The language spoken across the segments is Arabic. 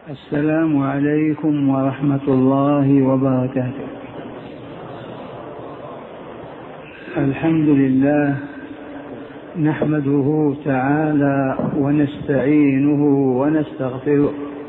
السلام عليكم ورحمة الله وبركاته. الحمد لله نحمده تعالى ونستعينه ونستغفره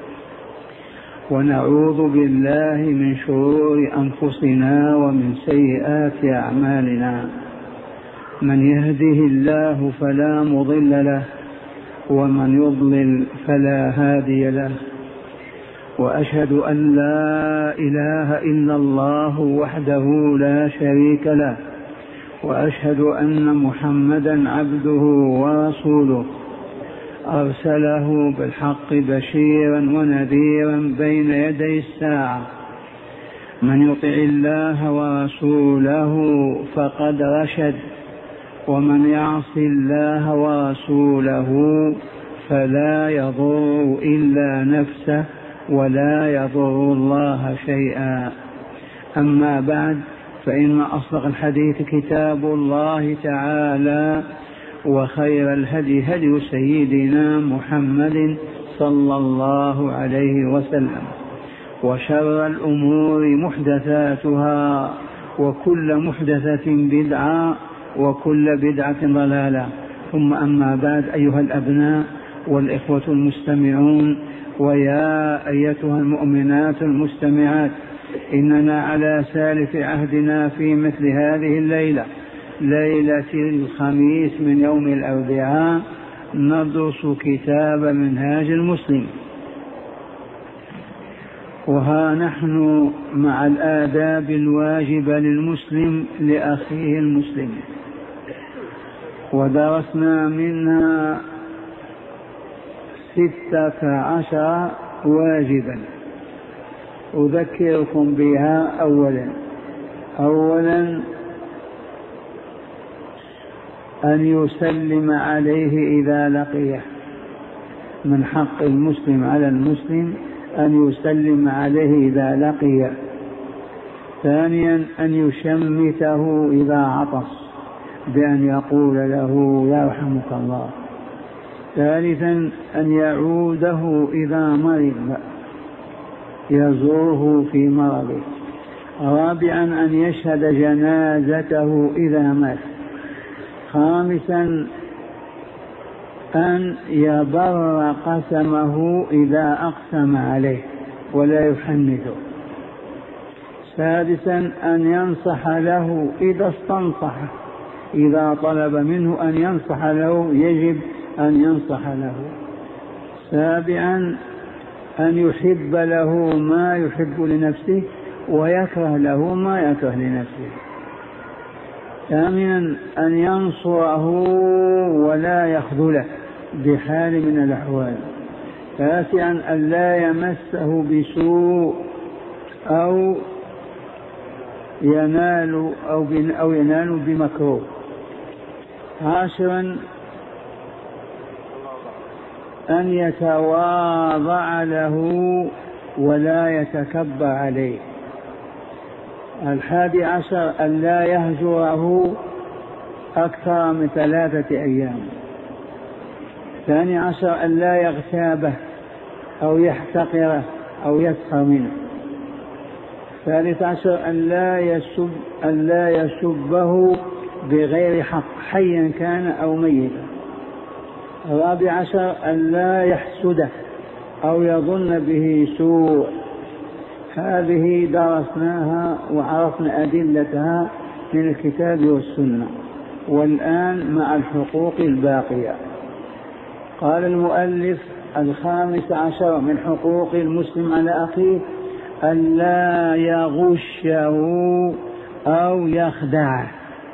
ونعوذ بالله من شرور أنفسنا ومن سيئات أعمالنا. من يهده الله فلا مضل له ومن يضلل فلا هادي له، وأشهد أن لا إله إلا الله وحده لا شريك له، وأشهد أن محمدا عبده ورسوله أرسله بالحق بشيرا ونذيرا بين يدي الساعة. من يطع الله ورسوله فقد رشد، ومن يعص الله ورسوله فلا يضر إلا نفسه ولا يضر الله شيئا. أما بعد، فإن أصدق الحديث كتاب الله تعالى، وخير الهدي هدي سيدنا محمد صلى الله عليه وسلم، وشر الأمور محدثاتها، وكل محدثة بدعة، وكل بدعة ضلالة. ثم أما بعد، أيها الأبناء والإخوة المستمعون، ويا أيتها المؤمنات المستمعات، إننا على سالف عهدنا في مثل هذه الليلة، ليلة الخميس من يوم الأربعاء، ندرس كتاب منهاج المسلم. وها نحن مع الآداب الواجبة للمسلم لأخيه المسلم، ودرسنا منها 16 واجبا أذكركم بها. أولا أن يسلم عليه إذا لقيه، من حق المسلم على المسلم أن يسلم عليه إذا لقيه. ثانيا أن يشمته إذا عطس بأن يقول له يرحمك الله. ثالثا أن يعوده إذا مرض، يزوره في مرضه. رابعا أن يشهد جنازته إذا مات. خامسا أن يبر قسمه إذا أقسم عليه ولا يحنثه. سادسا أن ينصح له إذا استنصحه، إذا طلب منه أن ينصح له يجب أن ينصح له. سابعا أن يحب له ما يحب لنفسه ويكره له ما يكره لنفسه. ثامنا أن ينصره ولا يخذله بحال من الأحوال. تاسعا أن لا يمسه بسوء أو ينال بمكروه. عاشرا أن يتواضع له ولا يتكبر عليه. 11 أن لا يهجره أكثر من 3 أيام. 12 أن لا يغتابه أو يحتقره أو يسخر منه. 13 أن لا يسبه بغير حق، حيا كان أو ميتا. 14 أن لا يحسده أو يظن به سوء. هذه درسناها وعرفنا أدلتها من الكتاب والسنة. والآن مع الحقوق الباقية. قال المؤلف: 15 من حقوق المسلم على أخيه أن لا يغشه أو يخدعه.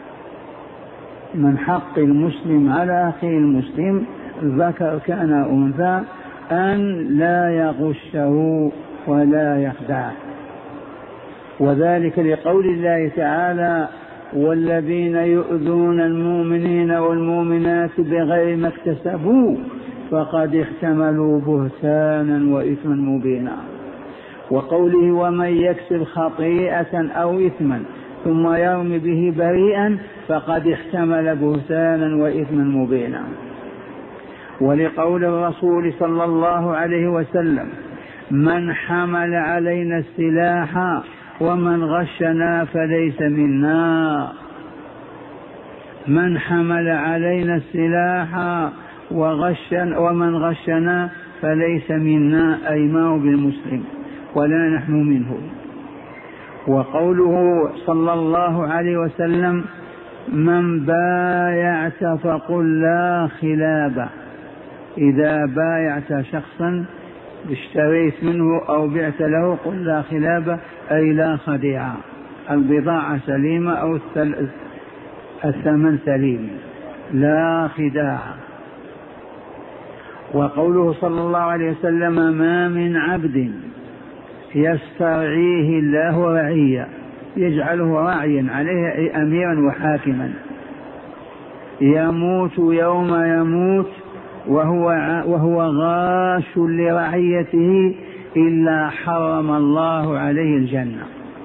من حق المسلم على أخيه المسلم، ذكر كان أنثى، أن لا يغشه ولا يخدعه. وذلك لقول الله تعالى: والذين يؤذون المؤمنين والمؤمنات بغير ما اكتسبوا فقد احتملوا بهتانا وإثما مبينا. وقوله: ومن يكسب خطيئة أو إثما ثم يرمي به بريئا فقد احتمل بهتانا وإثما مبينا. ولقول الرسول صلى الله عليه وسلم: من حمل علينا السلاح ومن غشنا فليس منا. من حمل علينا السلاح ومن غشنا فليس منا، أي ما هو بالمسلم ولا نحن منه. وقوله صلى الله عليه وسلم: من بايعت فقل لا خلاب. إذا بايعت شخصا اشتريت منه أو بعت له قل لا خلاب، أي لا خديعة، البضاعة سليمة أو الثمن سليم، لا خداع. وقوله صلى الله عليه وسلم: ما من عبد يسترعيه الله رعيا، يجعله راعيا عليه أي أميرا وحاكما، يموت يوم يموت وهو غاش لرعيته إلا حرم الله عليه الجنة.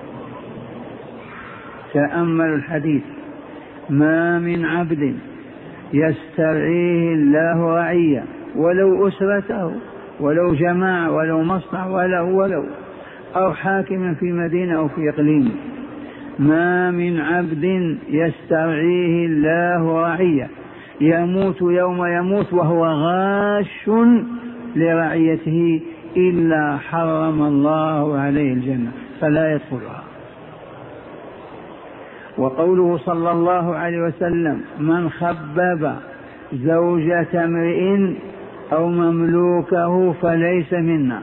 تأملوا الحديث: ما من عبد يسترعيه الله رعيا، ولو أسرته ولو جماعة ولو مصنع ولو أو حاكما في مدينة أو في إقليم، ما من عبد يسترعيه الله رعيا يموت يوم يموت وهو غاش لرعيته إلا حرم الله عليه الجنة فلا يدخلها. وقوله صلى الله عليه وسلم: من خبب زوجة امرئ أو مملوكه فليس منا.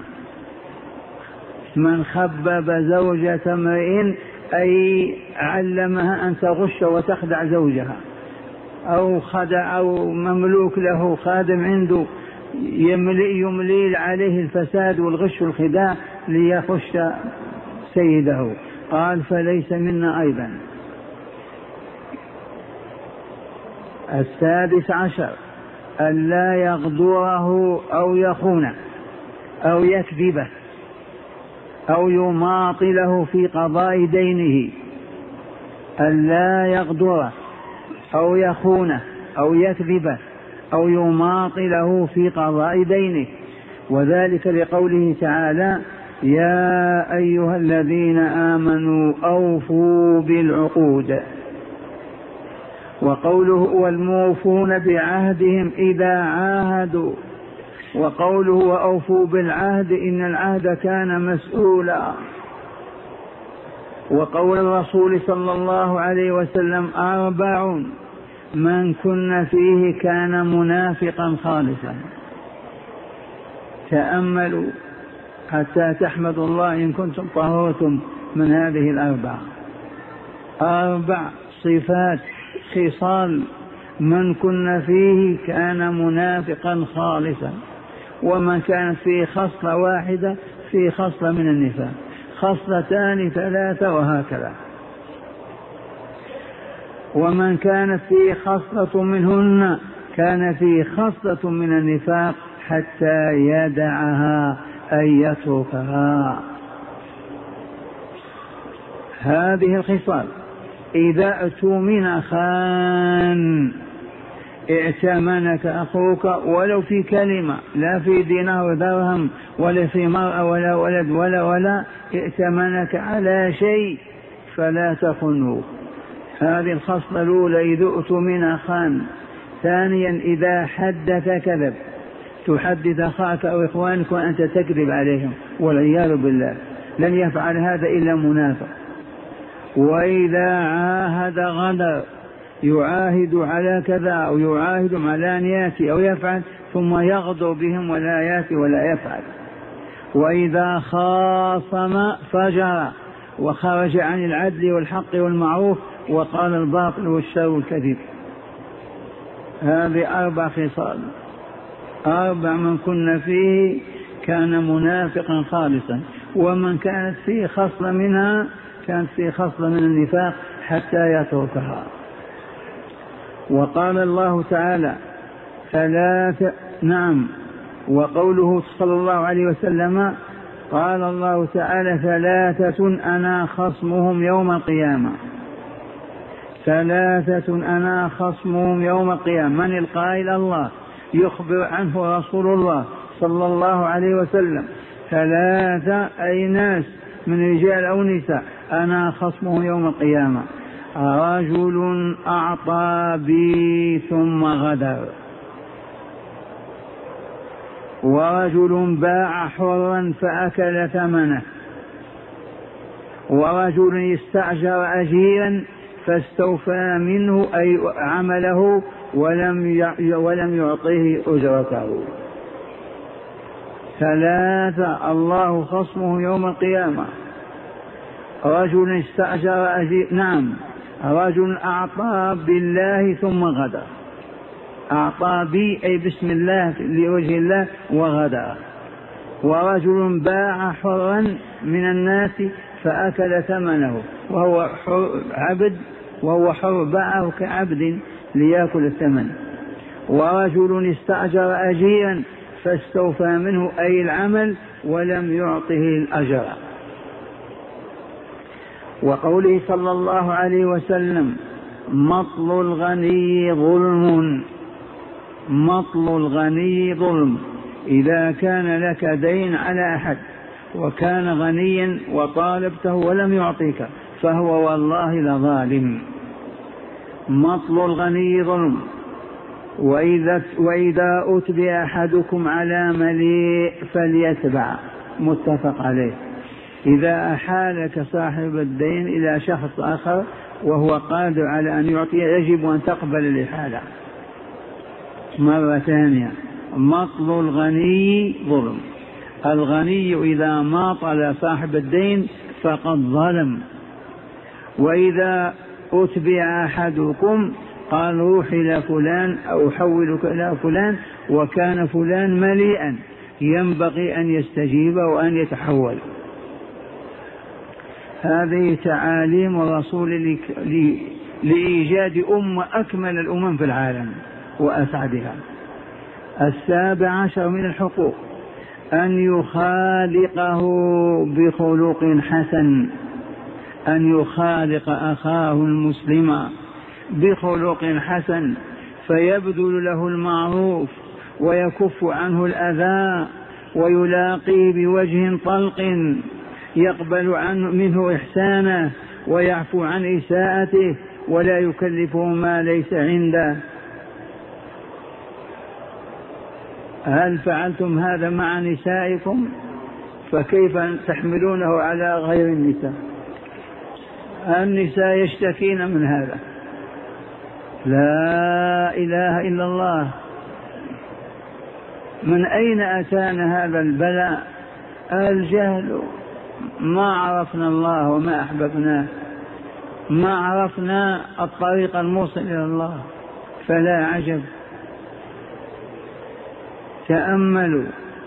من خبب زوجة امرئ أي علمها أن تغش وتخدع زوجها، أو خدع أو مملوك له خادم عنده يملي عليه الفساد والغش والخداع ليخش سيده، قال فليس منا أيضا. 16 ألا يغدره أو يخونه أو يكذبه أو يماطله في قضاء دينه. ألا يغدره أو يخونه أو يكذبه أو يماطله في قضاء دينه، وذلك لقوله تعالى: يا أيها الذين آمنوا أوفوا بالعقود. وقوله: والموفون بعهدهم إذا عاهدوا. وقوله: وأوفوا بالعهد إن العهد كان مسؤولا. وقول الرسول صلى الله عليه وسلم: 4 من كن فيه كان منافقا خالصا. تأملوا حتى تحمدوا الله إن كنتم طهرتم من هذه 4 صفات خصال من كن فيه كان منافقا خالصا. ومن كانت فيه خصلة واحدة فيه خصلة من النفاق، 2 3 وهكذا. ومن كانت فيه خصلة منهن كان فيه خصلة من النفاق حتى يدعها أي يتركها. هذه الخصال إذا اؤتمن خان. ائتمنك أخوك ولو في كلمة، لا في دينار ودرهم ولا في مرأة ولا ولد ولا ائتمنك على شيء فلا تخنه. هذه الخصلة الأولى إذا اؤتمن خان. 2 إذا حدث كذب، تحدث أخاك أو إخوانك وأنت تكذب عليهم والعياذ بالله، لن يفعل هذا إلا منافق. وإذا عاهد غدر، يعاهد على كذا أو يعاهد على أن يأتي أو يفعل ثم يغدر بهم ولا يأتي ولا يفعل. وإذا خاصم فجر وخرج عن العدل والحق والمعروف وقال الباطل والشر والكذب. هذه 4 خصال، 4 من كن فيه كان منافقا خالصا. ومن كانت فيه خصلة منها كانت فيه خصلة من النفاق حتى يتركها. وقال الله تعالى: وقوله صلى الله عليه وسلم: قال الله تعالى: 3 أنا خصمهم يوم القيامة. 3 أنا خصمهم يوم القيامة. من القائل؟ الله، يخبر عنه رسول الله صلى الله عليه وسلم. ثلاثة أي ناس من رجال أو نساء أنا خصمه يوم القيامة: رجل أعطى بي ثم غدر، ورجل باع حرا فأكل ثمنه، ورجل استأجر أجيرا فاستوفى منه أي عمله ولم يعطيه أجرته. ثلاثة الله خصمه يوم القيامة: رجل استأجر أجير، نعم، رجل أعطى بالله ثم غدر، أعطى بي أي بسم الله لوجه الله وغدر، ورجل باع حرا من الناس فأكل ثمنه وهو عبد، وهو حر باعه كعبد ليأكل الثمن، ورجل استأجر أجيرا فاستوفى منه أي العمل ولم يعطه الأجر. وقوله صلى الله عليه وسلم: مطل الغني ظلم، مطل الغني ظلم. إذا كان لك دين على أحد وكان غنيا وطالبته ولم يعطيك فهو والله لظالم. مطل الغني ظلم. وإذا أتبع أحدكم على مليء فليتبع، متفق عليه. إذا أحالك صاحب الدين إلى شخص آخر وهو قادر على أن يعطي يجب أن تقبل الإحالة. مرة ثانية: مطل الغني ظلم. الغني إذا ماطل صاحب الدين فقد ظلم. وإذا أتبع أحدكم قال روح إلى فلان أو حولك إلى فلان وكان فلان مليئا، ينبغي أن يستجيب وأن يتحول. هذه تعاليم الرسول لإيجاد أمة أكمل الأمم في العالم وأسعدها. 17 من الحقوق: أن يخالقه بخلق حسن، أن يخالق أخاه المسلم بخلق حسن فيبذل له المعروف ويكف عنه الأذى ويلاقيه بوجه طلق، يقبل منه إحسانه ويعفو عن إساءته ولا يكلفه ما ليس عنده. هل فعلتم هذا مع نسائكم؟ فكيف تحملونه على غير النساء؟ النساء يشتكين من هذا. لا إله إلا الله. من أين أتانا هذا البلاء؟ الجهل. ما عرفنا الله وما أحببناه، ما عرفنا الطريق الموصل إلى الله، فلا عجب. تأملوا: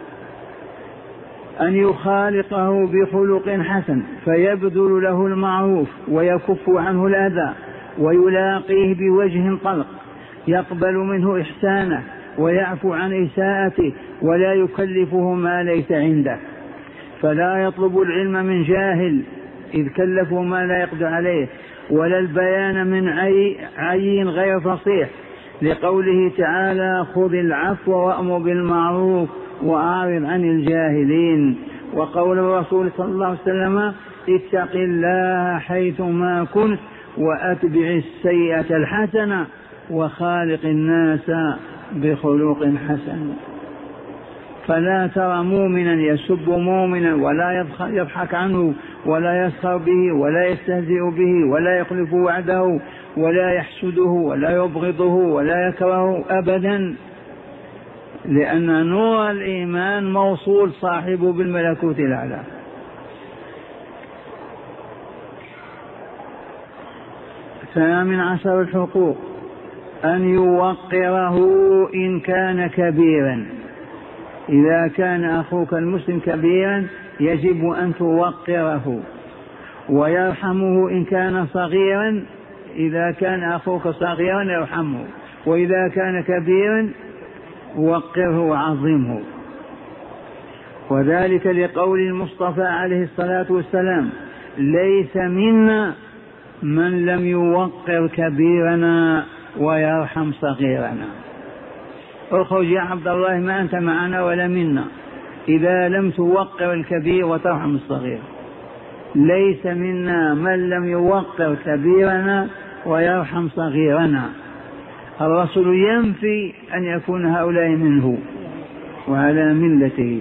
أن يخالقه بخلق حسن فيبذل له المعروف ويكف عنه الأذى ويلاقيه بوجه طلق، يقبل منه إحسانه ويعفو عن إساءته ولا يكلفه ما ليس عنده. فلا يطلب العلم من جاهل إذ كلفه ما لا يقدر عليه، ولا البيان من عي غير فصيح، لقوله تعالى: خذ العفو وأمر بالمعروف وأعرض عن الجاهلين. وقول الرسول صلى الله عليه وسلم: اتق الله حيثما كنت وأتبع السيئة الحسنة وخالق الناس بخلق حسن. فلا ترى مؤمنا يسب مؤمنا ولا يضحك عنه ولا يسخر به ولا يستهزئ به ولا يخلف وعده ولا يحسده ولا يبغضه ولا يكرهه أبدا، لأن نور الإيمان موصول صاحبه بالملكوت الأعلى. 18 الحقوق: أن يوقره إن كان كبيرا. إذا كان أخوك المسلم كبيرا يجب أن توقره، ويرحمه إن كان صغيرا. إذا كان أخوك صغيرا يرحمه، وإذا كان كبيرا وقره وعظمه. وذلك لقول المصطفى عليه الصلاة والسلام: ليس منا من لم يوقر كبيرنا ويرحم صغيرنا. اخرج يا عبد الله، ما أنت معنا ولا منا. إذا لم توقر الكبير وترحم الصغير. ليس منا من لم يوقر كبيرنا ويرحم صغيرنا. الرسول ينفي أن يكون هؤلاء منه وعلى ملته.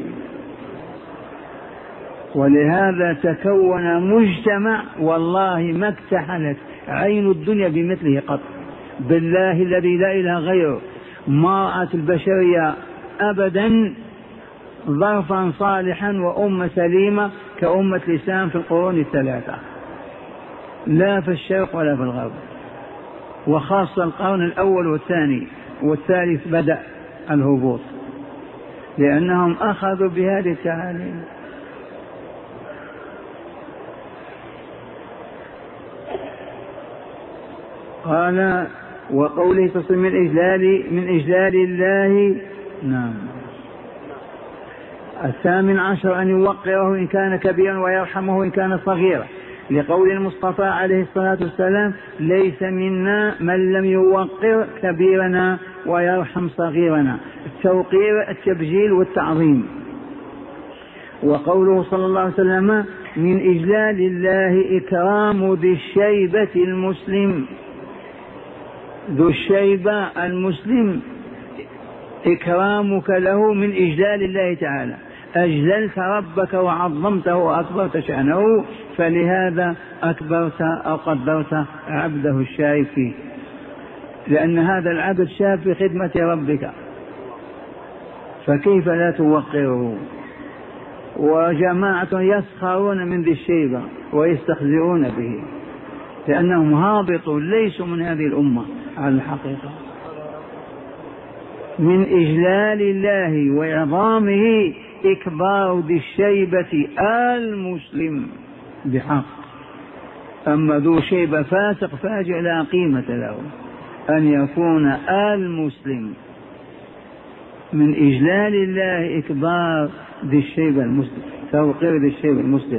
ولهذا تكون مجتمع والله ما اكتحلت عين الدنيا بمثله قط. بالله الذي لا إله غيره ما رأت البشرية أبدا ظرفا صالحا وأمة سليمة كأمة الإسلام في القرون الثلاثة، لا في الشرق ولا في الغرب، وخاصة القرن الأول والثاني والثالث بدأ الهبوط، لأنهم أخذوا بهذه التعاليم. قال وقوله تصل من إجلال الله. نعم. 18 أن يوقره إن كان كبيرا ويرحمه إن كان صغيرا، لقول المصطفى عليه الصلاة والسلام ليس منا من لم يوقر كبيرنا ويرحم صغيرنا. التوقير التبجيل والتعظيم. وقوله صلى الله عليه وسلم من إجلال الله إكرام ذي الشيبة المسلم. ذو الشيبة المسلم إكرامك له من إجلال الله تعالى، أجللت ربك وعظمته وأكبرت شأنه، فلهذا أكبرت أو قدرت عبده الشايب فيه، لأن هذا العبد شاب في خدمة ربك، فكيف لا توقره؟ وجماعة يسخرون من ذي الشيبة ويستخزئون به لأنهم هابطون ليسوا من هذه الأمة على الحقيقة. من إجلال الله وإعظامه إكبار ذي الشيبة المسلم بحق. أما ذو شيبة فاسق فاجئ لا قيمة له أن يكون المسلم. من إجلال الله إكبار ذي الشيبة المسلم، توقير ذي الشيبة المسلم.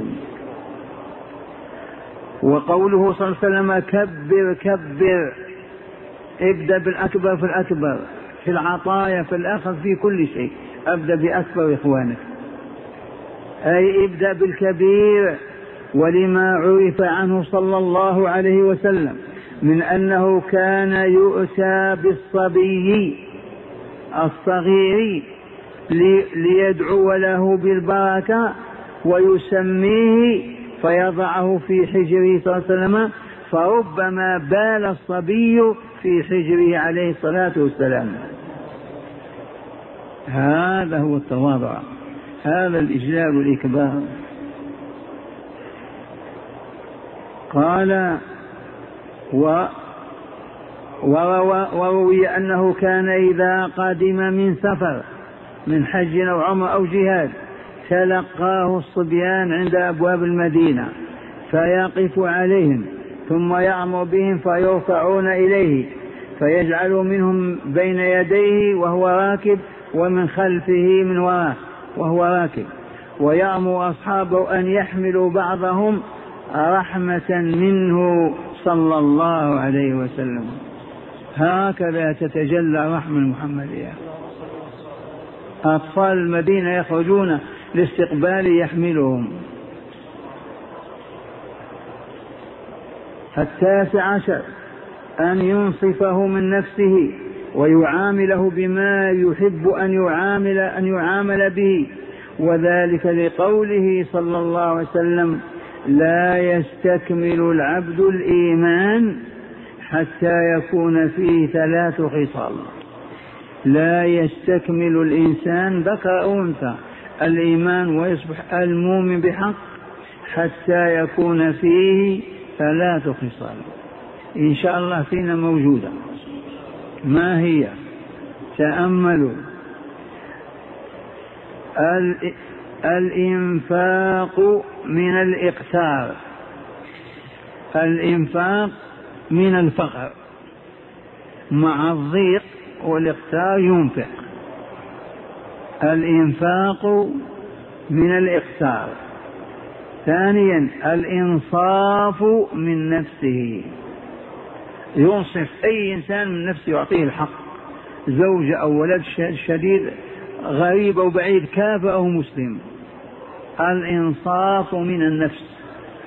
وقوله صلى الله عليه وسلم كبر كبر، ابدأ بالأكبر في الأكبر، في العطايا في الأخذ في كل شيء، أبدأ بأكبر إخوانك، أي ابدأ بالكبير. ولما عرف عنه صلى الله عليه وسلم من أنه كان يؤتى بالصبي الصغير ليدعو له بالبركة ويسميه فيضعه في حجره صلى الله عليه وسلم، فربما بال الصبي في حجره عليه الصلاة والسلام. هذا هو التواضع، هذا الإجلال والإكبار. قال وروي أنه كان إذا قدم من سفر من حج أو عمر أو جهاد تلقاه الصبيان عند أبواب المدينة فيقف عليهم ثم يأمر بهم فيرفعون إليه فيجعل منهم بين يديه وهو راكب ومن خلفه من وراه وهو راكب، ويأمر أصحابه أن يحملوا بعضهم رحمة منه صلى الله عليه وسلم. هكذا تتجلى رحمة المحمدية. أطفال المدينة يخرجون لاستقبال يحملهم. 19 أن ينصفه من نفسه ويعامله بما يحب أن يعامل به، وذلك لقوله صلى الله عليه وسلم لا يستكمل العبد الإيمان حتى يكون فيه 3 خصال. لا يستكمل الإنسان ذكر أو أنثى الإيمان ويصبح المؤمن بحق حتى يكون فيه 3 خصال. إن شاء الله فينا موجودة. ما هي؟ تأملوا. الإنفاق من الإقتار، الإنفاق من الفقر، مع الضيق والإقتار ينفق. الإنفاق من الإقتار. ثانيا الإنصاف من نفسه، ينصف أي إنسان من نفسه يعطيه الحق، زوجة أو ولد شديد غريب أو بعيد، كافر أو مسلم. الإنصاف من النفس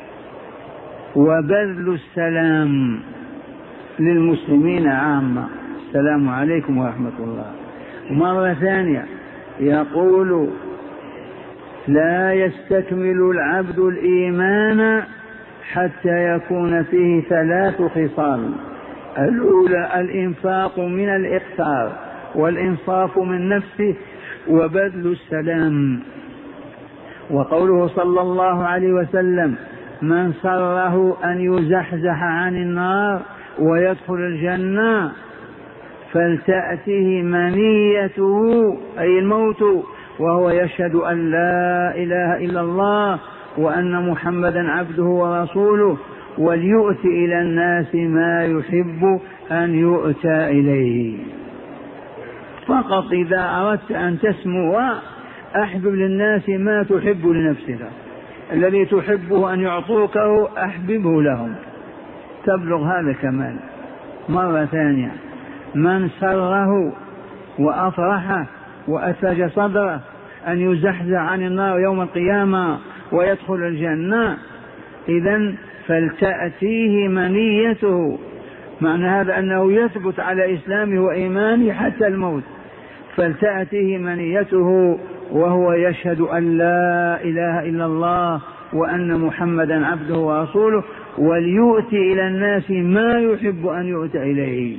وبذل السلام للمسلمين عامة. السلام عليكم ورحمة الله. مرة ثانية يقول: لا يستكمل العبد الإيمان حتى يكون فيه 3 خصال. الأولى الإنفاق من الإقتار، والإنصاف من نفسه، وبذل السلام. وقوله صلى الله عليه وسلم: من سره أن يزحزح عن النار ويدخل الجنة فلتأته منيته أي الموت وهو يشهد أن لا إله إلا الله وأن محمدا عبده ورسوله، وليؤتي إلى الناس ما يحب أن يؤتى إليه. فقط إذا أردت أن تسمو أحبب للناس ما تحب لنفسك، الذي تحبه أن يعطوكه أحببه لهم، تبلغ هذا كمال. مرة ثانية: من سره وأفرحه وأثلج صدره أن يزحزح عن النار يوم القيامة ويدخل الجنة، إذن فلتأتيه منيته. معنى هذا أنه يثبت على إسلامه وإيمانه حتى الموت. فلتأتيه منيته وهو يشهد أن لا إله إلا الله وأن محمدا عبده ورسوله، وليؤتي إلى الناس ما يحب أن يؤتى إليه.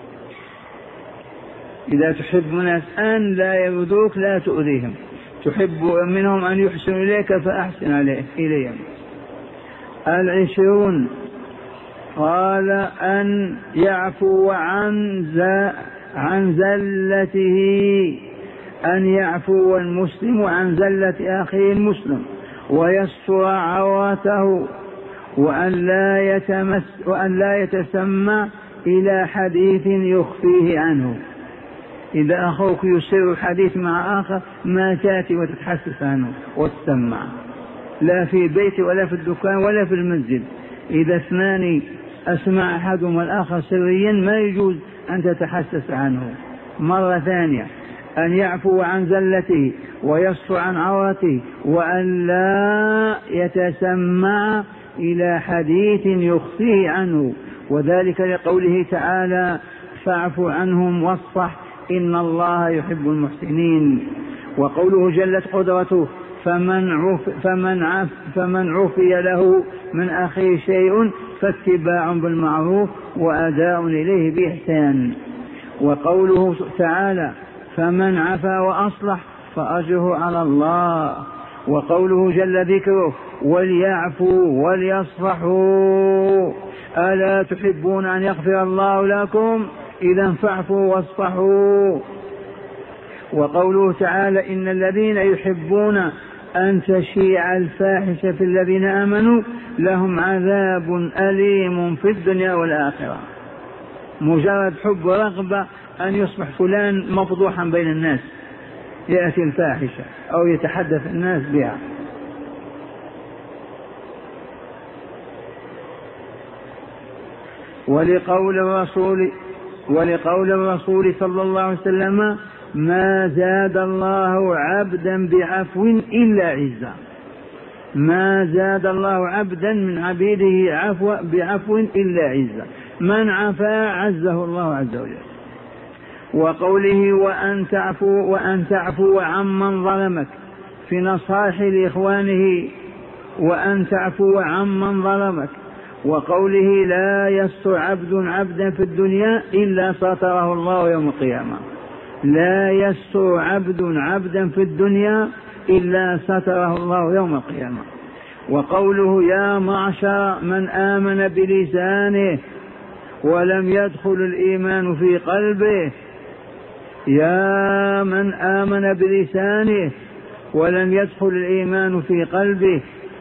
إذا تحب الناس أن لا يؤذوك لا تؤذيهم، تحب منهم أن يحسنوا إليك فأحسن إليهم. 20 قال: أن يعفو عن زلته، أن يعفو المسلم عن زلة أخيه المسلم ويستر عورته، وأن لا يتسمع إلى حديث يخفيه عنه. إذا أخوك يسر الحديث مع آخر ما تأتي وتتحسس عنه وتسمع، لا في بيت ولا في الدكان ولا في المسجد. إذا 2 أسمع أحدهما الآخر سريا ما يجوز أن تتحسس عنه. مرة ثانية: أن يعفو عن زلته ويصفو عن عورته، وأن لا يتسمع إلى حديث يخفيه عنه، وذلك لقوله تعالى: فاعف عنهم واصفح إن الله يحب المحسنين. وقوله جلت قدرته: فمن عفي له من أخيه شيء فاتباع بالمعروف وأداء إليه بإحسان. وقوله تعالى: فمن عفا وأصلح فأجره على الله. وقوله جل ذكره: وليعفوا وليصفحوا ألا تحبون أن يغفر الله لكم إذا فاعفوا واصفحوا. وقوله تعالى: إن الذين يحبون أن تشيع الفاحشة في الذين آمنوا لهم عذاب أليم في الدنيا والآخرة. مجرد حب ورغبة أن يصبح فلان مفضوحا بين الناس، يأتي الفاحشة أو يتحدث الناس بها. ولقول الرسول صلى الله عليه وسلم: ما زاد الله عبدا بعفو إلا عزا. ما زاد الله عبدا من عبيده بعفو إلا عزا. من عفا عزه الله عز وجل. وقوله: وأن تعفو عمن ظلمك، في نصائح لإخوانه: وأن تعفو عمن ظلمك. وقوله: لا يستر عبدا في الدنيا إلا ستره الله يوم القيامة. لا يستر عبدا في الدنيا إلا ستره الله يوم القيامة. وقوله: يا معشر من آمن بلسانه ولم يدخل الإيمان في قلبه. يا من آمن بلسانه ولم يدخل الإيمان في قلبه،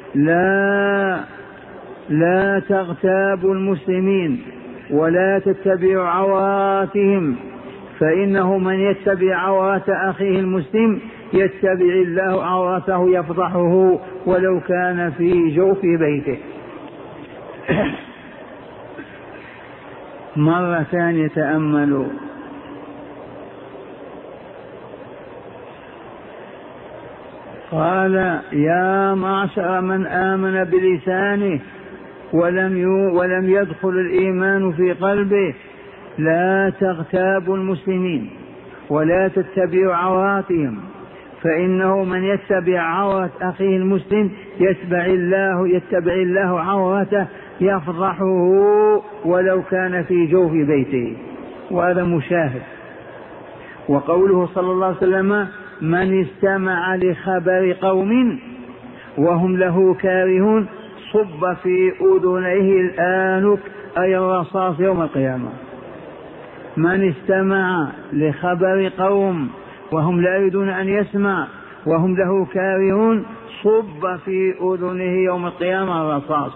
لا تغتابوا المسلمين ولا تتبعوا عوراتهم، فإنه من يتبع عورات أخيه المسلم يتبع الله عورته يفضحه ولو كان في جوف بيته. مرة ثانية تأملوا: قال يا معشر من آمن بلسانه ولم يدخل الإيمان في قلبه لا تغتابوا المسلمين ولا تتبعوا عوراتهم، فإنه من يتبع عورة أخيه المسلم يتبع الله عورته يفضحه ولو كان في جوف بيته. وهذا مشاهد. وقوله صلى الله عليه وسلم من استمع لخبر قوم وهم له كارهون صب في أذنيه الآنك أي الرصاص يوم القيامة. من استمع لخبر قوم وهم لا يريدون أن يسمع وهم له كارهون صب في أذنه يوم القيامة الرصاص.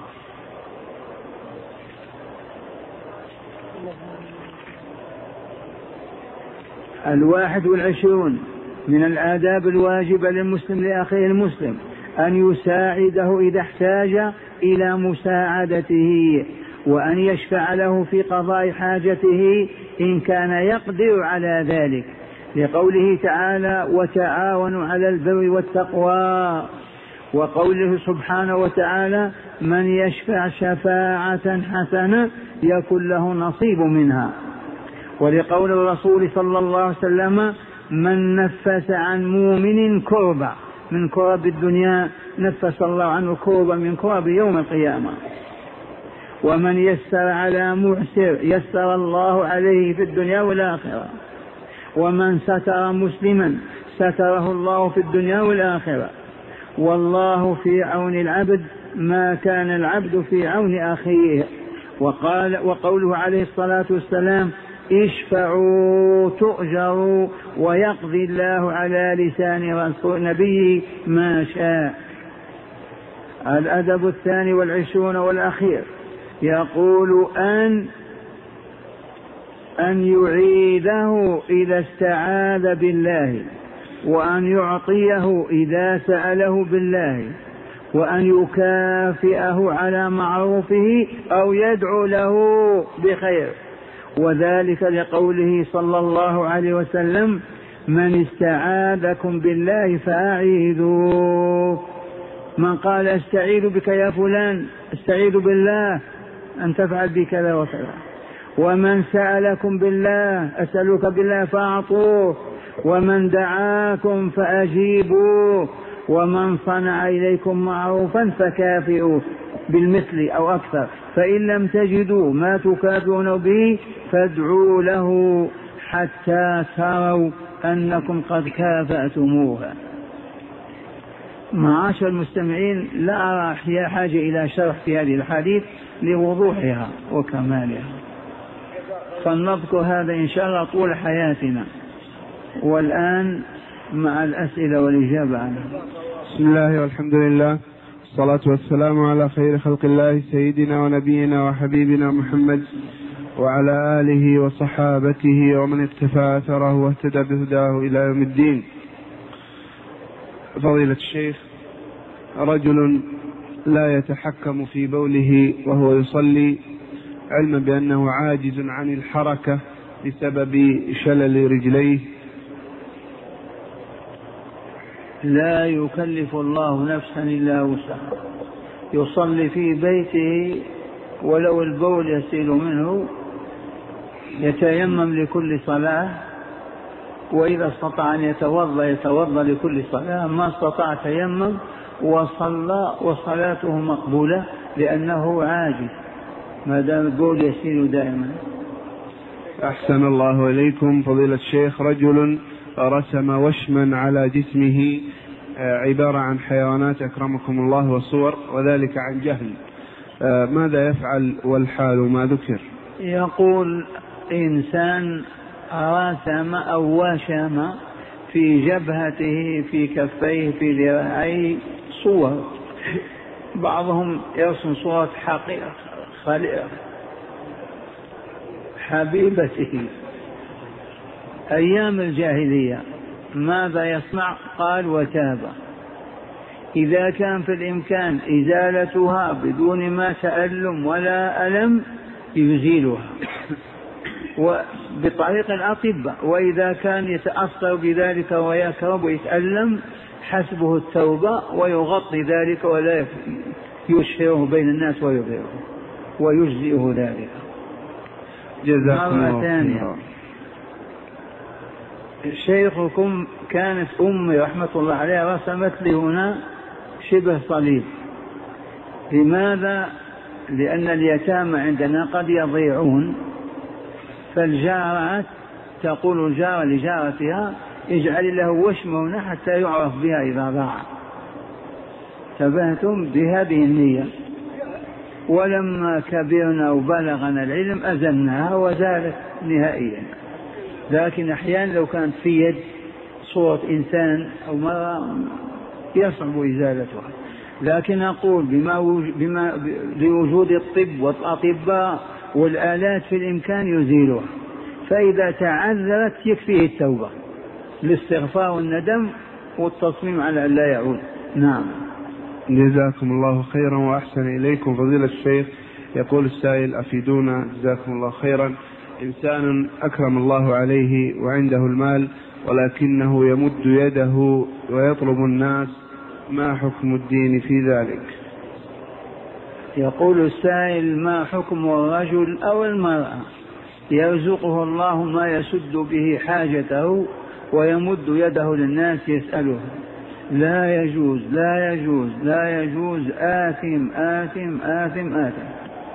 الواحد والعشرون من الآداب الواجبة للمسلم لأخيه المسلم أن يساعده إذا احتاج إلى مساعدته، وأن يشفع له في قضاء حاجته إن كان يقدر على ذلك، لقوله تعالى وتعاونوا على البر والتقوى، وقوله سبحانه وتعالى من يشفع شفاعة حسنة يكن له نصيب منها، ولقول الرسول صلى الله عليه وسلم من نفس عن مؤمن كربة من كرب الدنيا نفس الله عنه كربة من كرب يوم القيامة، ومن يسر على معسر يسر الله عليه في الدنيا والآخرة، ومن ستر مسلما ستره الله في الدنيا والآخرة، والله في عون العبد ما كان العبد في عون أخيه. وقوله عليه الصلاة والسلام اشفعوا تؤجروا ويقضي الله على لسان رسول نبيه ما شاء. الأدب 22 والأخير يقول أن يعيده إذا استعاذ بالله، وأن يعطيه إذا سأله بالله، وأن يكافئه على معروفه أو يدعو له بخير، وذلك لقوله صلى الله عليه وسلم من استعاذكم بالله فأعيذوه. من قال استعيذ بك يا فلان استعيذ بالله أن تفعل بكذا وكذا، ومن سألكم بالله أسألك بالله فأعطوه، ومن دعاكم فأجيبوه، ومن صنع إليكم معروفا فكافئوه بالمثل أو أكثر، فإن لم تجدوا ما تكافئون به فادعوا له حتى تروا أنكم قد كافأتموها. معاشر المستمعين، لا أرى حاجة إلى شرح في هذه الحديث لوضوحها وكمالها، فلنذكر هذا إن شاء الله طول حياتنا. والآن مع الأسئلة والإجابة عنها. بسم الله والحمد لله والصلاة والسلام على خير خلق الله سيدنا ونبينا وحبيبنا محمد وعلى آله وصحابته ومن اقتفى أثره واهتدى بهداه إلى يوم الدين. فضيلة الشيخ، رجل لا يتحكم في بوله وهو يصلي علما بأنه عاجز عن الحركة بسبب شلل رجليه. لا يكلف الله نفسا إلا وسعها، يصلي في بيته ولو البول يسيل منه يتيمم لكل صلاة، وإذا استطاع أن يتوضأ لكل صلاة، ما استطاع تيمم وصلى وصلاته مقبولة لأنه عاجز ما دام البول يسيل دائما. أحسن الله إليكم فضيلة الشيخ، رجل رسم وشما على جسمه عبارة عن حيوانات أكرمكم الله وصور، وذلك عن جهل، ماذا يفعل والحال ما ذكر؟ يقول إنسان رسم أو وشم في جبهته في كفيه في ذراعيه صور، بعضهم يرسم صورة حقيقة خليقة حبيبته أيام الجاهلية. ماذا يصنع؟ قال وتاب. إذا كان في الإمكان إزالتها بدون ما تألم ولا ألم يزيلها، وبطريق الأطباء، وإذا كان يتأثر بذلك ويكرب ويتألم حسبه التوبة ويغطي ذلك ولا يشهره بين الناس ويظهره ويجزئه ذلك. جزاكم مرة ثانية، شيخكم كانت أمي رحمة الله عليها رسمت لي هنا شبه صليب. لماذا؟ لأن اليتامى عندنا قد يضيعون، فالجارة تقول الجارة لجارتها اجعل له وشم هنا حتى يعرف بها إذا ضاع. تبهتم بهذه النية. ولما كبرنا وبلغنا العلم أزلناها وزالت نهائيا. لكن أحيانا لو كانت في يد صورة إنسان أو مرة يصعب إزالتها. لكن أقول بما لوجود الطب والأطباء والآلات في الإمكان يزيلها، فإذا تعذرت يكفيه التوبة الاستغفار والندم والتصميم على أن لا يعود. نعم. جزاكم الله خيرا وأحسن إليكم فضيلة الشيخ. يقول السائل أفيدونا جزاكم الله خيرا. إنسان أكرم الله عليه وعنده المال ولكنه يمد يده ويطلب الناس، ما حكم الدين في ذلك؟ يقول السائل ما حكم الرجل أو المرأة يرزقه الله ما يسد به حاجته ويمد يده للناس يسأله؟ لا يجوز لا يجوز لا يجوز، آثم آثم آثم آثم.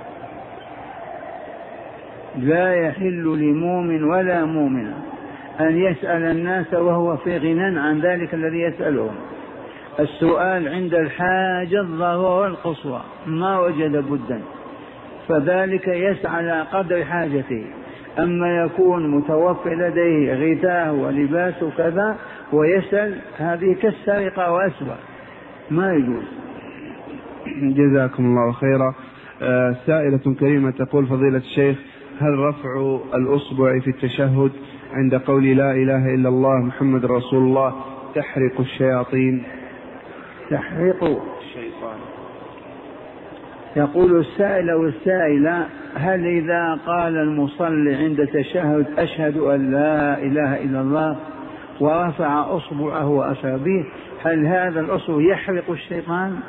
لا يحل لمؤمن ولا مؤمنة أن يسأل الناس وهو في غنى عن ذلك الذي يسألهم. السؤال عند الحاجة الضرورة القصوى ما وجد بدا، فذلك يسعى على قدر حاجته. أما يكون متوفر لديه غذاء ولباس وكذا ويسأل، هذه كالسرقة وأسوأ، ما يجوز. جزاكم الله خيرا. سائلة كريمة تقول فضيلة الشيخ هل رفع الأصبع في التشهد عند قول لا إله إلا الله محمد رسول الله تحرق الشياطين؟ تحرق الشيطان. يقول السائل أو السائلة هل إذا قال المصلي عند تشهد أشهد أن لا إله إلا الله ورفع أصبعه وأشار به هل هذا الأصبع يحرق الشيطان؟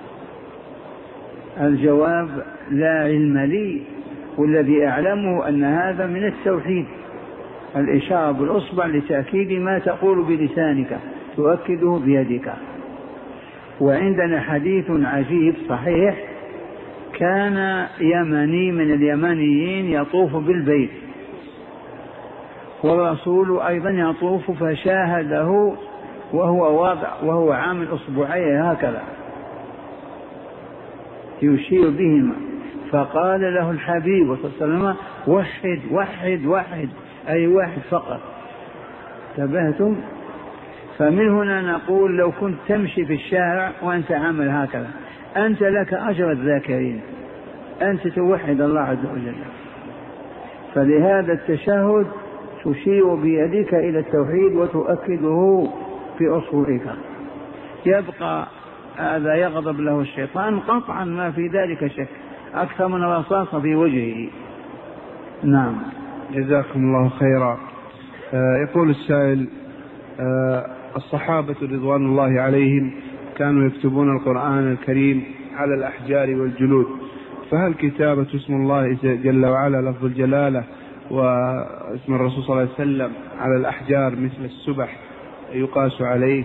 الجواب لا علم لي، والذي أعلمه أن هذا من التوحيد، الإشارة بالأصبع لتأكيد ما تقول بلسانك تؤكده بيدك. وعندنا حديث عجيب صحيح، كان يمني من اليمنيين يطوف بالبيت والرسول أيضا يطوف فشاهده وهو عامل أصبعيه هكذا يشير بهما، فقال له الحبيب صلى الله عليه وسلم وحد وحد وحد، أي واحد فقط. تبهتم؟ فمن هنا نقول لو كنت تمشي في الشارع وأنت عامل هكذا أنت لك أجر الذاكرين، أنت توحد الله عز وجل. فلهذا التشهد تشير بيدك إلى التوحيد وتؤكده في أصبعك. يبقى هذا يغضب له الشيطان قطعا، ما في ذلك شك، أكثر من رصاصة في وجهه. نعم. جزاكم الله خيرا. يقول السائل الصحابة رضوان الله عليهم كانوا يكتبون القرآن الكريم على الأحجار والجلود، فهل كتابة اسم الله جل وعلا لفظ الجلالة واسم الرسول صلى الله عليه وسلم على الأحجار مثل السبح يقاس عليه؟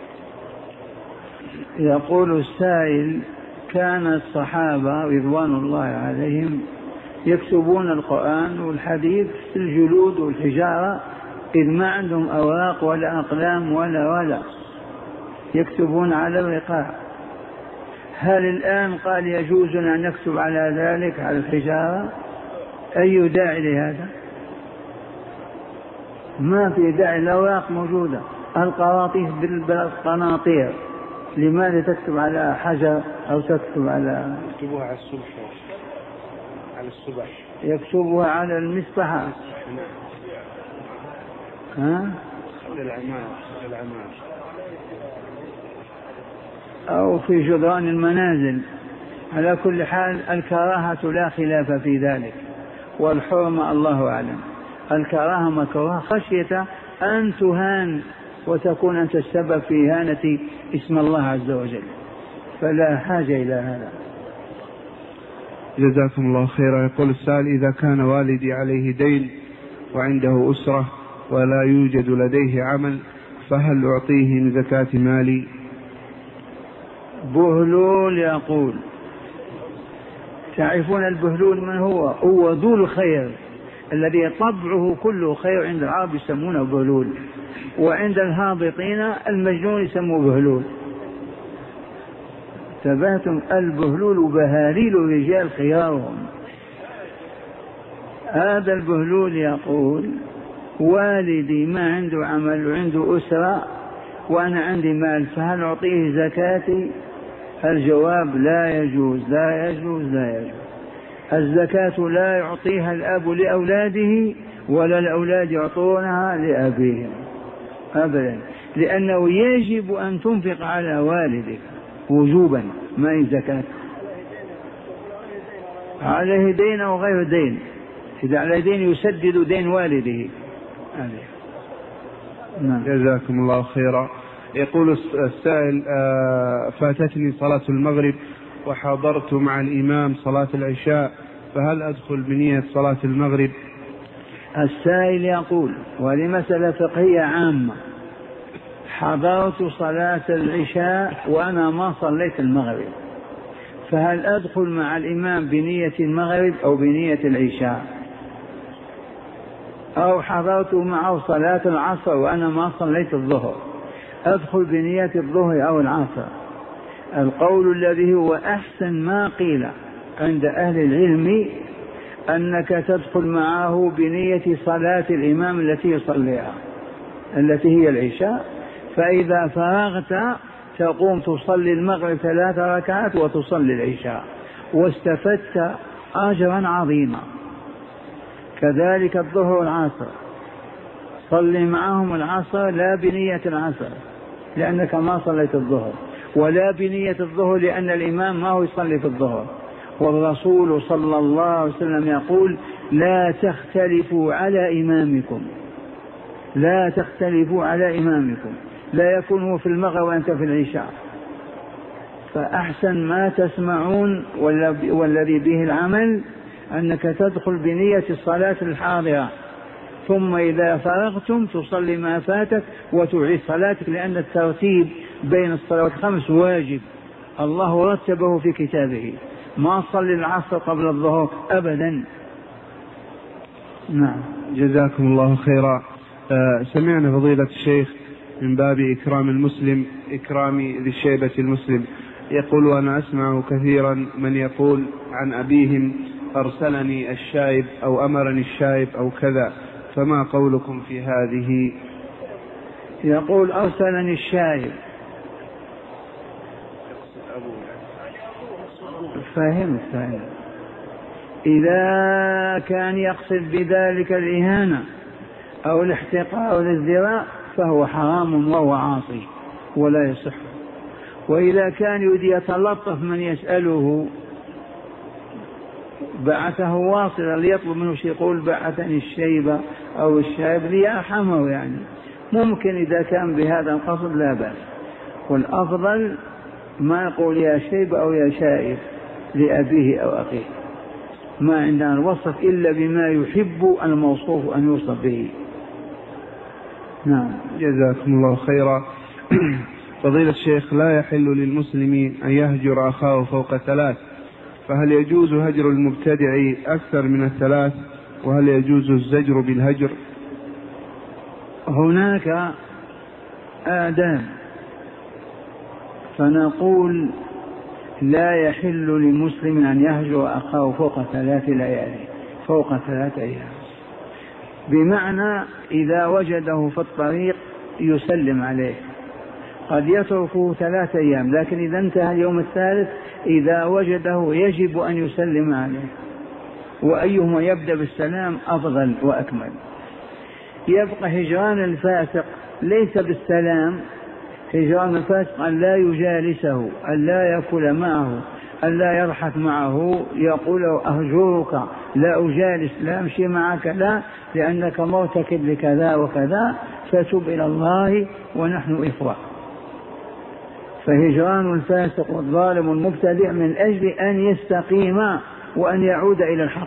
يقول السائل كان الصحابة رضوان الله عليهم يكتبون القرآن والحديث في الجلود والحجارة إذ ما عندهم أوراق ولا أقلام ولا يكتبون على الرقاع. هل الآن قال يجوز أن نكتب على ذلك على الحجارة؟ أي داعي لهذا؟ ما في داعي، الأوراق موجودة، القراطيس بالقناطير، لماذا تكتب على حجر أو تكتب على يكتبوها على السبح على السبح يكتبوها على المصطحة العمار أو في جدران المنازل. على كل حال الكراهة لا خلاف في ذلك، والحرمة الله أعلم. الكراهة مكروه خشية أن تهان وتكون أنت السبب في إهانة اسم الله عز وجل، فلا حاجة إلى هذا. جزاكم الله خيرا. يقول السائل: إذا كان والدي عليه دين وعنده أسرة ولا يوجد لديه عمل، فهل أعطيه من زكاة مالي؟ بهلول يقول، تعرفون البهلول من هو؟ هو ذو الخير الذي طبعه كله خير. عند العرب يسمونه بهلول، وعند الهابطين المجنون يسموه بهلول. تبهتم البهلول بهاليل رجال خيارهم. هذا البهلول يقول: والدي ما عنده عمل وعنده أسرة وأنا عندي مال، فهل أعطيه زكاتي؟ الجواب: لا يجوز لا يجوز لا يجوز. الزكاة لا يعطيها الأب لأولاده ولا الأولاد يعطونها لأبيهم أبدا، لأنه يجب أن تنفق على والدك وجوبا، ما هي زكاة. عليه دين أو غير دين، إذا على دين يسدد دين والده. جزاكم الله خيرا. يقول السائل: فاتتني صلاة المغرب وحضرت مع الإمام صلاة العشاء، فهل أدخل بنية صلاة المغرب؟ السائل يقول، وهذه مسألة فقهية عامة: حضرت صلاة العشاء وأنا ما صليت المغرب، فهل أدخل مع الإمام بنية المغرب أو بنية العشاء؟ أو حضرت معه صلاة العصر وأنا ما صليت الظهر، أدخل بنية الظهر أو العصر؟ القول الذي هو أحسن ما قيل عند أهل العلم أنك تدخل معه بنية صلاة الإمام التي يصليها التي هي العشاء، فإذا فرغت تقوم تصلي المغرب 3 ركعات وتصلي العشاء، واستفدت أجرا عظيما. كذلك الظهر والعصر، صلي معهم العصر لا بنية العصر لأنك ما صليت الظهر، ولا بنية الظهر لأن الإمام ما هو يصلي في الظهر. والرسول صلى الله عليه وسلم يقول: لا تختلفوا على إمامكم، لا تختلفوا على إمامكم، لا يكون هو في المغرب وأنت في العشاء. فأحسن ما تسمعون والذي به العمل أنك تدخل بنية الصلاة الحاضرة، ثم إذا فرغتم تصلي ما فاتك وتعيد صلاتك، لأن الترتيب بين الصلوات الخمس واجب، الله رتبه في كتابه، ما صلي العصر قبل الظهر أبدا. نعم. جزاكم الله خيرا. سمعنا فضيلة الشيخ من باب إكرام المسلم إكرام ذي الشيبة المسلم، يقول: وأنا أسمع كثيرا من يقول عن أبيهم: أرسلني الشايب أو أمرني الشايب أو كذا، فما قولكم في هذه؟ يقول: أرسلني الشايب. فهمت. إذا كان يقصد بذلك الإهانة أو الاحتقار أو الازدراء فهو حرام وهو عاصي ولا يصح. وإذا كان يريد يتلطف من يسأله بعثه واصلا ليطلب منه شيء، يقول: بعثني الشيبة أو الشايب ليرحمه، يعني ممكن إذا كان بهذا القصد لا بأس. والأفضل ما يقول يا شيب أو يا شائب لأبيه أو أخيه، ما عندنا الوصف إلا بما يحب الموصوف أن يوصف به. نعم. جزاكم الله خيرا. فضيلة الشيخ: لا يحل للمسلم أن يهجر أخاه فوق 3، فهل يجوز هجر المبتدع أكثر من 3؟ وهل يجوز الزجر بالهجر؟ هناك آداب، فنقول: لا يحل لمسلم أن يهجر أخاه فوق 3 ليالي، فوق 3 أيام، بمعنى إذا وجده في الطريق يسلم عليه، قد يتركه 3 أيام، لكن إذا انتهى اليوم الثالث إذا وجده يجب أن يسلم عليه، وأيهما يبدأ بالسلام أفضل وأكمل. يبقى هجران الفاسق ليس بالسلام، هجران الفاسق أن لا يجالسه، أن لا يأكل معه، ألا يضحك معه يقول أهجرك لا أجالس لا أمشي معك لا، لأنك مرتكب لكذا وكذا، فتب إلى الله ونحن إخوة. فهجران الفاسق والظالم المبتدع من أجل أن يستقيم وأن يعود إلى الحق،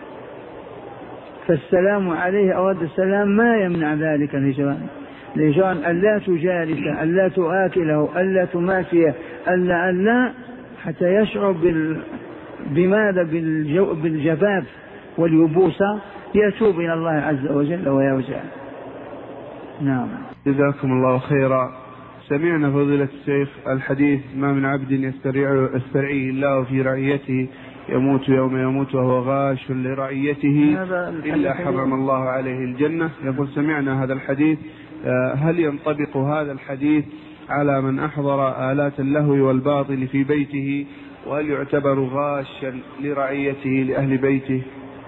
فالسلام عليه أراد السلام ما يمنع ذلك الهجران. الهجران ألا تجالسه، ألا تآكله، ألا تماشيه، ألا حتى يشعر بماذا بالجفاف واليبوسة، يتوب إلى الله عز وجل ويرجع. نعم. جزاكم الله خيرا. سمعنا فضيلة الشيخ الحديث: ما من عبد يسترعيه الله في رعيته يموت يوم يموت وهو غاش لرعيته إلا حرم الله عليه الجنة. يقول: سمعنا هذا الحديث، هل ينطبق هذا الحديث على من أحضر آلات اللهو والباطل في بيته، وهل يعتبر غاشا لرعيته لأهل بيته؟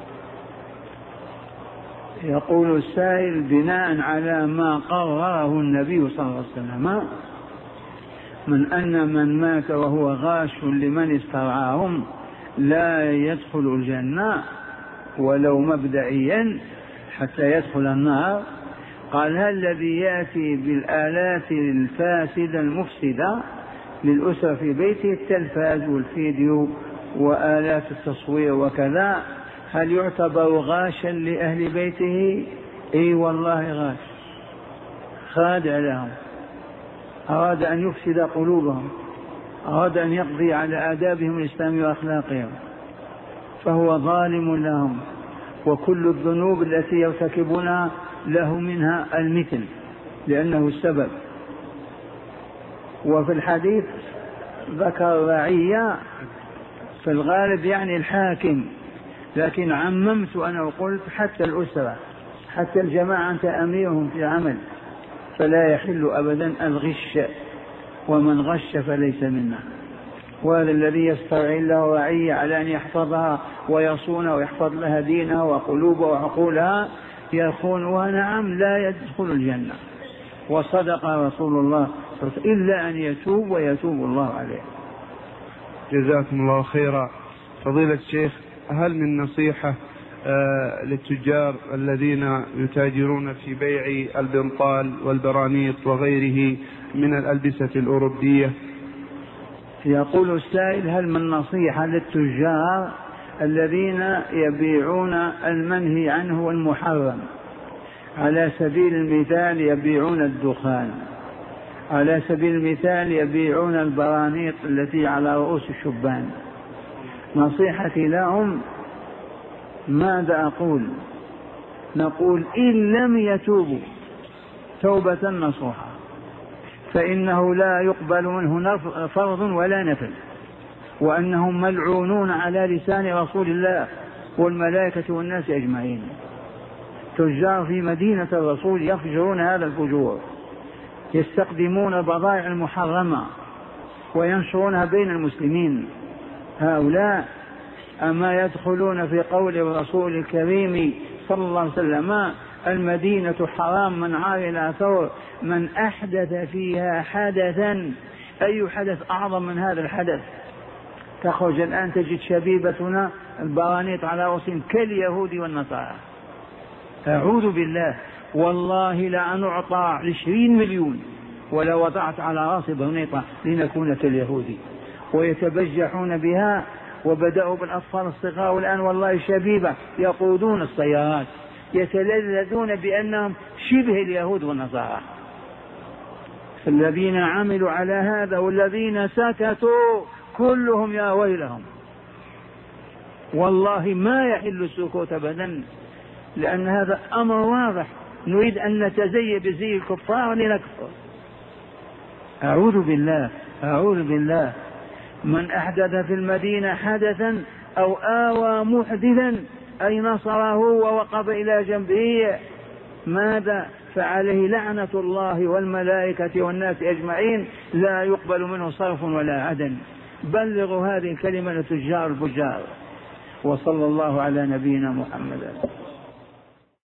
يقول السائل: بناء على ما قرره النبي صلى الله عليه وسلم من أن من مات وهو غاش لمن استرعاهم لا يدخل الجنة ولو مبدئيا حتى يدخل النار، قال: هل الذي يأتي بالآلات الفاسدة المفسدة للأسرة في بيته، التلفاز والفيديو وآلات التصوير وكذا، هل يعتبر غاشا لأهل بيته؟ اي والله غاش، خادع لهم، أراد أن يفسد قلوبهم، أراد أن يقضي على آدابهم الإسلامية وأخلاقهم، فهو ظالم لهم. وكل الذنوب التي يرتكبونها له منها المثل، لأنه السبب. وفي الحديث ذكر رعية، في الغالب يعني الحاكم، لكن عممت أنا وقلت حتى الأسرة، حتى الجماعة أنت أميرهم في عمل، فلا يحل أبدا الغش، ومن غش فليس منا. وهذا الذي يسترعي له رعية على أن يحفظها ويصونها ويحفظ لها دينها وقلوبها وعقولها، يخونها، نعم، لا يدخل الجنة. وصدق رسول الله إلا أن يتوب ويتوب الله عليه. جزاكم الله خيرا. فضيلة الشيخ، هل من نصيحة للتجار الذين يتاجرون في بيع البنطال والبرانيط وغيره من الألبسة الأوروبية؟ يقول السائل: هل من نصيحة للتجار الذين يبيعون المنهي عنه والمحرم؟ على سبيل المثال يبيعون الدخان، على سبيل المثال يبيعون البرانيط التي على رؤوس الشبان. نصيحتي لهم ماذا أقول؟ نقول: إن لم يتوبوا توبة نصوحة فإنه لا يقبل منه فرض ولا نفل، وأنهم ملعونون على لسان رسول الله والملائكة والناس أجمعين. تجار في مدينة الرسول يفجرون هذا الفجور، يستخدمون البضائع المحرمة وينشرونها بين المسلمين. هؤلاء أما يدخلون في قول الرسول الكريم صلى الله عليه وسلم: المدينة حرام من عار إلى ثور من أحدث فيها حدثا. أي حدث أعظم من هذا الحدث؟ تخرج الآن تجد شبيبتنا البرانيط على رؤوسهم كاليهود والنصارى. أعوذ بالله، والله لا نعطى 20 مليون ولا وضعت على رأس برنيطة لنكون كاليهود. ويتبجحون بها، وبدأوا بالأطفال الصغار، والآن والله شبيبة يقودون السيارات يتلذذون بأنهم شبه اليهود والنصارى. الذين عملوا على هذا والذين سكتوا كلهم يا ويلهم. والله ما يحل السكوت أبدا، لأن هذا أمر واضح، نريد أن نتزي بزي الكفار لنكفر. أعوذ بالله، أعوذ بالله. من أحدث في المدينة حدثا أو آوى محدثا أي نصره ووقف إلى جنبه، ماذا؟ فعليه لعنة الله والملائكة والناس أجمعين، لا يقبل منه صرف ولا عدل. بلغوا هذه الكلمة لتجار الفجار. وصلى الله على نبينا محمد.